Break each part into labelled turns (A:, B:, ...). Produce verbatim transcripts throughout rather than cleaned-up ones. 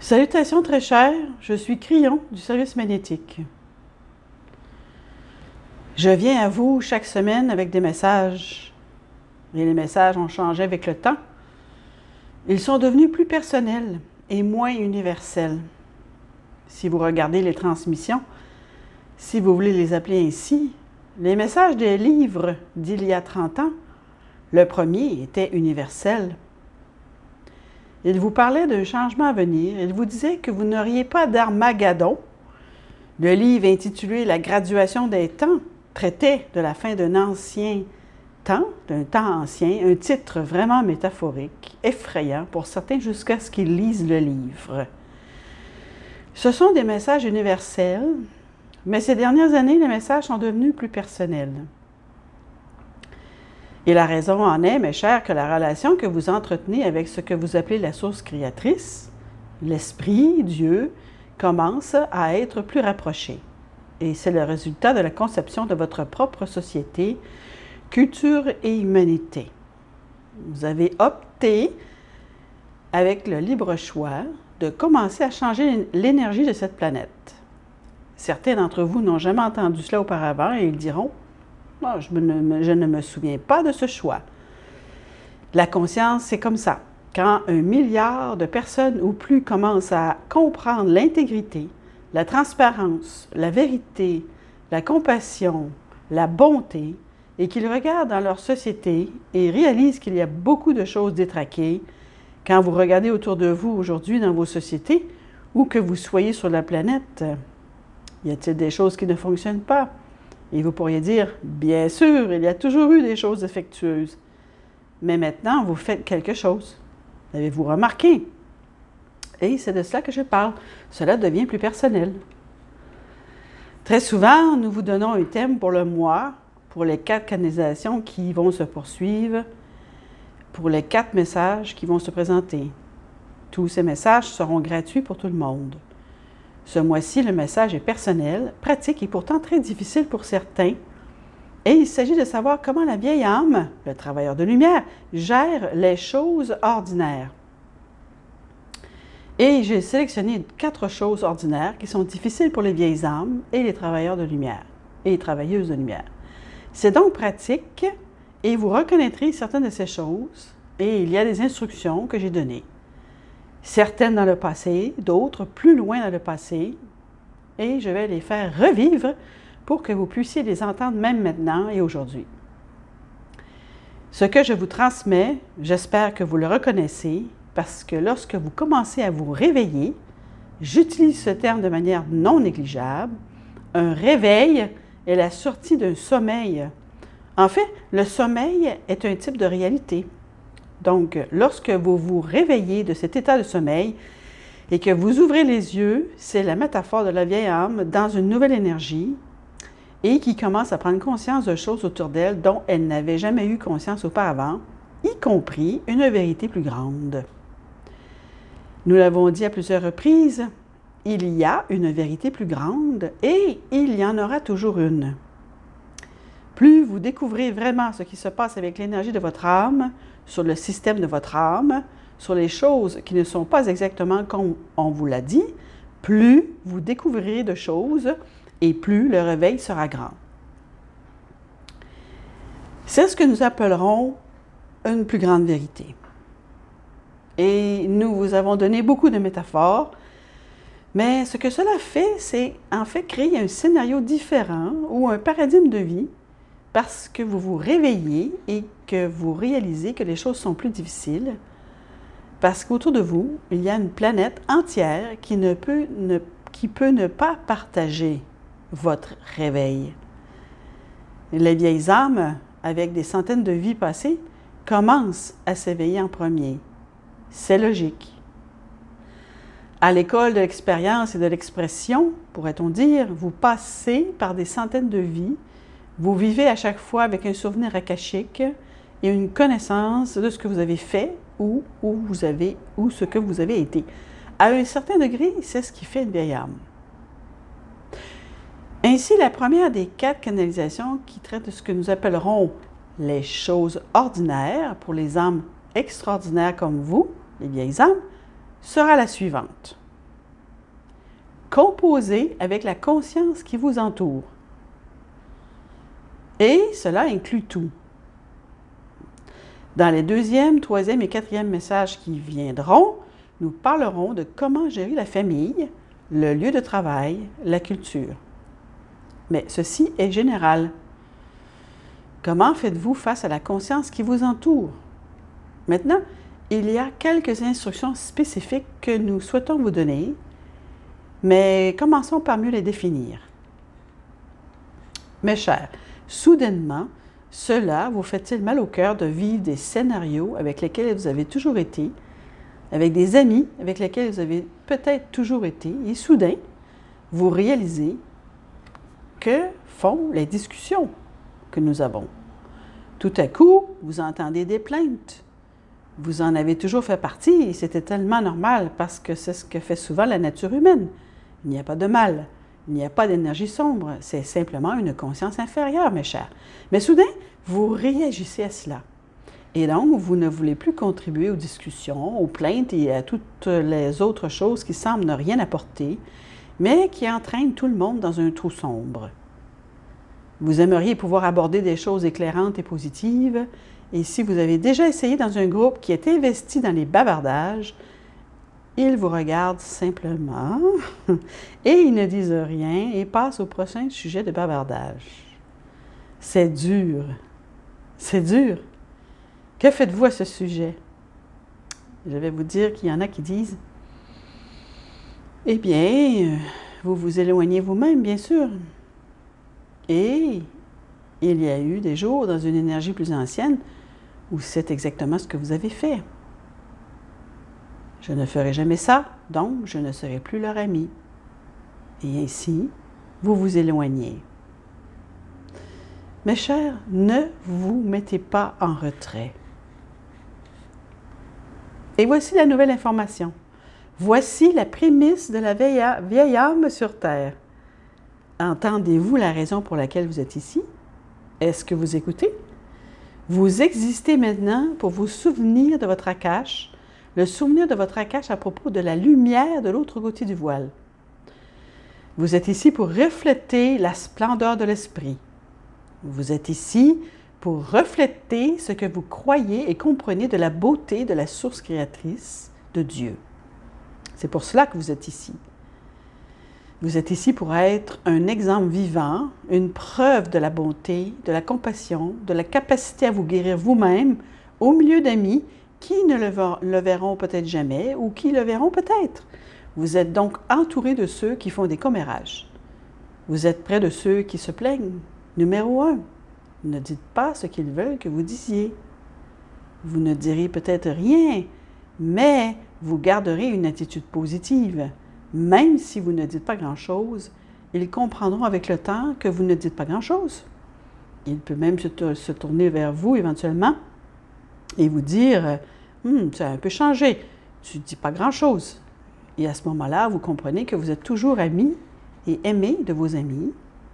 A: Salutations très chères, je suis Crillon du service magnétique. Je viens à vous chaque semaine avec des messages. Et les messages ont changé avec le temps. Ils sont devenus plus personnels et moins universels. Si vous regardez les transmissions, si vous voulez les appeler ainsi, les messages des livres d'il y a trente ans, le premier était universel. Il vous parlait d'un changement à venir. Il vous disait que vous n'auriez pas d'Armageddon. Le livre intitulé « La graduation des temps » traitait de la fin d'un ancien temps, d'un temps ancien, un titre vraiment métaphorique, effrayant pour certains jusqu'à ce qu'ils lisent le livre. Ce sont des messages universels, mais ces dernières années, les messages sont devenus plus personnels. Et la raison en est, mes chers, que la relation que vous entretenez avec ce que vous appelez la source créatrice, l'esprit, Dieu, commence à être plus rapprochée. Et c'est le résultat de la conception de votre propre société, culture et humanité. Vous avez opté, avec le libre choix, de commencer à changer l'énergie de cette planète. Certains d'entre vous n'ont jamais entendu cela auparavant et ils diront Oh, je, ne, je ne me souviens pas de ce choix. La conscience, c'est comme ça. Quand un milliard de personnes ou plus commencent à comprendre l'intégrité, la transparence, la vérité, la compassion, la bonté, et qu'ils regardent dans leur société et réalisent qu'il y a beaucoup de choses détraquées, quand vous regardez autour de vous aujourd'hui dans vos sociétés, où que vous soyez sur la planète, y a-t-il des choses qui ne fonctionnent pas? Et vous pourriez dire, bien sûr, il y a toujours eu des choses défectueuses. Mais maintenant, vous faites quelque chose. Avez-vous remarqué? Et c'est de cela que je parle. Cela devient plus personnel. Très souvent, nous vous donnons un thème pour le mois, pour les quatre canalisations qui vont se poursuivre, pour les quatre messages qui vont se présenter. Tous ces messages seront gratuits pour tout le monde. Ce mois-ci, le message est personnel, pratique et pourtant très difficile pour certains. Et il s'agit de savoir comment la vieille âme, le travailleur de lumière, gère les choses ordinaires. Et j'ai sélectionné quatre choses ordinaires qui sont difficiles pour les vieilles âmes et les travailleurs de lumière et les travailleuses de lumière. C'est donc pratique et vous reconnaîtrez certaines de ces choses et il y a des instructions que j'ai données. Certaines dans le passé, d'autres plus loin dans le passé, et je vais les faire revivre pour que vous puissiez les entendre même maintenant et aujourd'hui. Ce que je vous transmets, j'espère que vous le reconnaissez, parce que lorsque vous commencez à vous réveiller, j'utilise ce terme de manière non négligeable, un réveil est la sortie d'un sommeil. En fait, le sommeil est un type de réalité. Donc, lorsque vous vous réveillez de cet état de sommeil et que vous ouvrez les yeux, c'est la métaphore de la vieille âme dans une nouvelle énergie et qui commence à prendre conscience de choses autour d'elle dont elle n'avait jamais eu conscience auparavant, y compris une vérité plus grande. Nous l'avons dit à plusieurs reprises, il y a une vérité plus grande et il y en aura toujours une. Plus vous découvrez vraiment ce qui se passe avec l'énergie de votre âme, sur le système de votre âme, sur les choses qui ne sont pas exactement comme on vous l'a dit, plus vous découvrirez de choses et plus le réveil sera grand. C'est ce que nous appellerons une plus grande vérité. Et nous vous avons donné beaucoup de métaphores, mais ce que cela fait, c'est en fait créer un scénario différent ou un paradigme de vie parce que vous vous réveillez et que vous réalisez que les choses sont plus difficiles, parce qu'autour de vous, il y a une planète entière qui, ne peut, ne, qui peut ne pas partager votre réveil. Les vieilles âmes, avec des centaines de vies passées, commencent à s'éveiller en premier. C'est logique. À l'école de l'expérience et de l'expression, pourrait-on dire, vous passez par des centaines de vies. Vous vivez à chaque fois avec un souvenir akashique et une connaissance de ce que vous avez fait ou, où vous avez, ou ce que vous avez été. À un certain degré, c'est ce qui fait une vieille âme. Ainsi, la première des quatre canalisations qui traite de ce que nous appellerons les choses ordinaires pour les âmes extraordinaires comme vous, les vieilles âmes, sera la suivante. composer avec la conscience qui vous entoure. Et cela inclut tout. Dans les deuxième, troisième et quatrième messages qui viendront, nous parlerons de comment gérer la famille, le lieu de travail, la culture. Mais ceci est général. Comment faites-vous face à la conscience qui vous entoure? Maintenant, il y a quelques instructions spécifiques que nous souhaitons vous donner, mais commençons par mieux les définir. Mes chers, soudainement, cela vous fait-il mal au cœur de vivre des scénarios avec lesquels vous avez toujours été, avec des amis avec lesquels vous avez peut-être toujours été, et soudain, vous réalisez que font les discussions que nous avons. Tout à coup, vous entendez des plaintes. Vous en avez toujours fait partie et c'était tellement normal parce que c'est ce que fait souvent la nature humaine. Il n'y a pas de mal, il n'y a pas d'énergie sombre, c'est simplement une conscience inférieure, mes chers. Mais soudain, vous réagissez à cela. Et donc, vous ne voulez plus contribuer aux discussions, aux plaintes et à toutes les autres choses qui semblent ne rien apporter, mais qui entraînent tout le monde dans un trou sombre. Vous aimeriez pouvoir aborder des choses éclairantes et positives, et si vous avez déjà essayé dans un groupe qui est investi dans les bavardages, ils vous regardent simplement et ils ne disent rien et passent au prochain sujet de bavardage. C'est dur, c'est dur. Que faites-vous à ce sujet? Je vais vous dire qu'il y en a qui disent « Eh bien, vous vous éloignez vous-même, bien sûr. » Et il y a eu des jours dans une énergie plus ancienne où c'est exactement ce que vous avez fait. Je ne ferai jamais ça, donc je ne serai plus leur ami. Et ainsi, vous vous éloignez. Mes chers, ne vous mettez pas en retrait. Et voici la nouvelle information. Voici la prémisse de la vieille âme sur Terre. Entendez-vous la raison pour laquelle vous êtes ici? Est-ce que vous écoutez? Vous existez maintenant pour vous souvenir de votre Akash, le souvenir de votre Akash à propos de la lumière de l'autre côté du voile. Vous êtes ici pour refléter la splendeur de l'esprit. Vous êtes ici pour refléter ce que vous croyez et comprenez de la beauté de la source créatrice de Dieu. C'est pour cela que vous êtes ici. Vous êtes ici pour être un exemple vivant, une preuve de la bonté, de la compassion, de la capacité à vous guérir vous-même au milieu d'amis qui ne le verront peut-être jamais ou qui le verront peut-être. Vous êtes donc entouré de ceux qui font des commérages. Vous êtes près de ceux qui se plaignent. Numéro un, ne dites pas ce qu'ils veulent que vous disiez. Vous ne direz peut-être rien, mais vous garderez une attitude positive. Même si vous ne dites pas grand-chose, ils comprendront avec le temps que vous ne dites pas grand-chose. Il peut même se, se tourner vers vous éventuellement et vous dire hm, « tu as un peu changé, tu ne dis pas grand-chose ». Et à ce moment-là, vous comprenez que vous êtes toujours amis et aimés de vos amis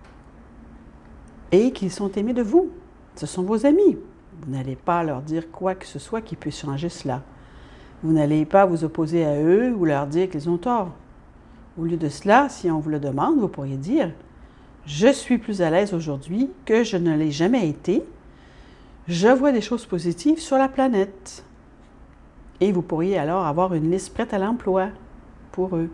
A: et qu'ils sont aimés de vous. Ce sont vos amis. Vous n'allez pas leur dire quoi que ce soit qui puisse changer cela. Vous n'allez pas vous opposer à eux ou leur dire qu'ils ont tort. Au lieu de cela, si on vous le demande, vous pourriez dire « Je suis plus à l'aise aujourd'hui que je ne l'ai jamais été. Je vois des choses positives sur la planète. » Et vous pourriez alors avoir une liste prête à l'emploi pour eux.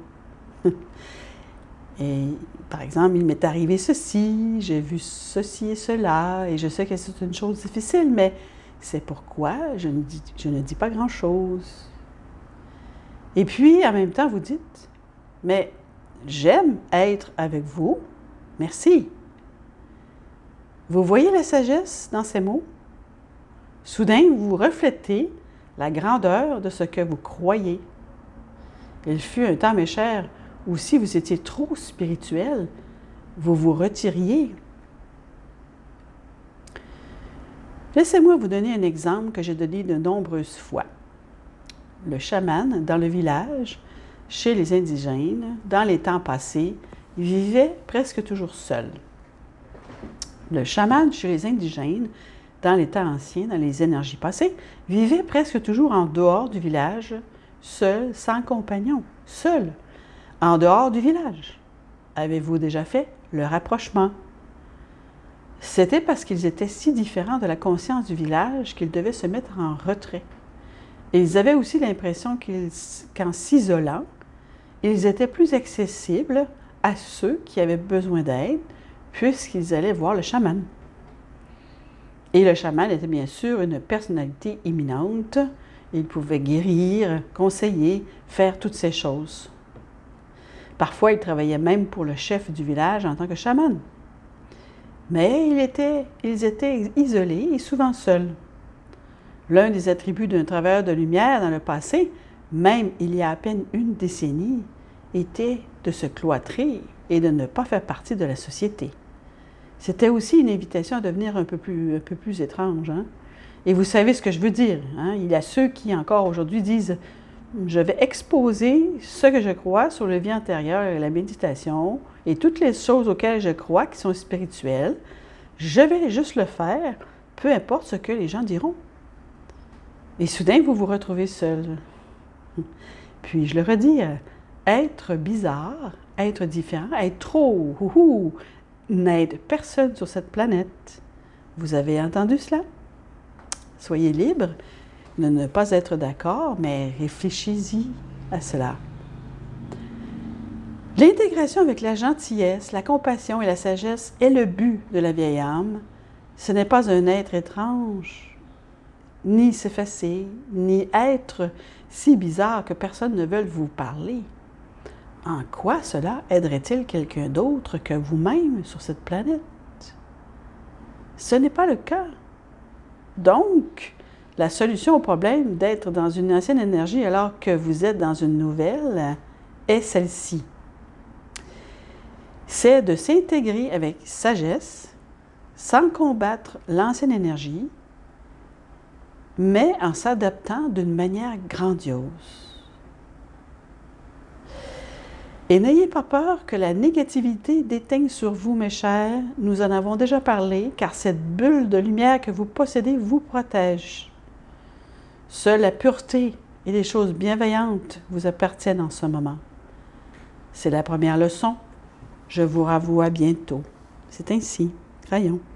A: Et par exemple, il m'est arrivé ceci, j'ai vu ceci et cela, et je sais que c'est une chose difficile, mais c'est pourquoi je ne dis, je ne dis pas grand-chose. Et puis, en même temps, vous dites, mais j'aime être avec vous, merci. Vous voyez la sagesse dans ces mots? Soudain, vous reflétez la grandeur de ce que vous croyez. Il fut un temps, mes chers, où si vous étiez trop spirituel, vous vous retiriez. Laissez-moi vous donner un exemple que j'ai donné de nombreuses fois. Le chaman, dans le village, chez les indigènes, dans les temps passés, vivait presque toujours seul. Le chaman, chez les indigènes, dans les temps anciens, dans les énergies passées, vivait presque toujours en dehors du village, seul, sans compagnon, seul, En dehors du village, avez-vous déjà fait le rapprochement? C'était parce qu'ils étaient si différents de la conscience du village qu'ils devaient se mettre en retrait. Et ils avaient aussi l'impression qu'en s'isolant, ils étaient plus accessibles à ceux qui avaient besoin d'aide, puisqu'ils allaient voir le chaman. Et le chaman était bien sûr une personnalité imminente. Il pouvait guérir, conseiller, faire toutes ces choses. Parfois, il travaillait même pour le chef du village en tant que chaman. Mais il était, ils étaient isolés et souvent seuls. L'un des attributs d'un travailleur de lumière dans le passé, même il y a à peine une décennie, était de se cloîtrer et de ne pas faire partie de la société. C'était aussi une invitation à devenir un peu plus, un peu plus étrange. Hein? Et vous savez ce que je veux dire. Hein? Il y a ceux qui encore aujourd'hui disent « Je vais exposer ce que je crois sur le vie antérieure et la méditation et toutes les choses auxquelles je crois qui sont spirituelles. Je vais juste le faire, peu importe ce que les gens diront. » Et soudain, vous vous retrouvez seul. Puis je le redis, être bizarre, être différent, être trop, ouhou, n'aide personne sur cette planète. Vous avez entendu cela? Soyez libre de ne pas être d'accord, mais réfléchissez-y à cela. L'intégration avec la gentillesse, la compassion et la sagesse est le but de la vieille âme. Ce n'est pas un être étrange, ni s'effacer, ni être si bizarre que personne ne veuille vous parler. En quoi cela aiderait-il quelqu'un d'autre que vous-même sur cette planète? Ce n'est pas le cas. Donc, la solution au problème d'être dans une ancienne énergie alors que vous êtes dans une nouvelle est celle-ci. C'est de s'intégrer avec sagesse, sans combattre l'ancienne énergie, mais en s'adaptant d'une manière grandiose. Et n'ayez pas peur que la négativité déteigne sur vous, mes chers. Nous en avons déjà parlé, car cette bulle de lumière que vous possédez vous protège. Seule la pureté et les choses bienveillantes vous appartiennent en ce moment. C'est la première leçon. Je vous revois bientôt. C'est ainsi. Crayon.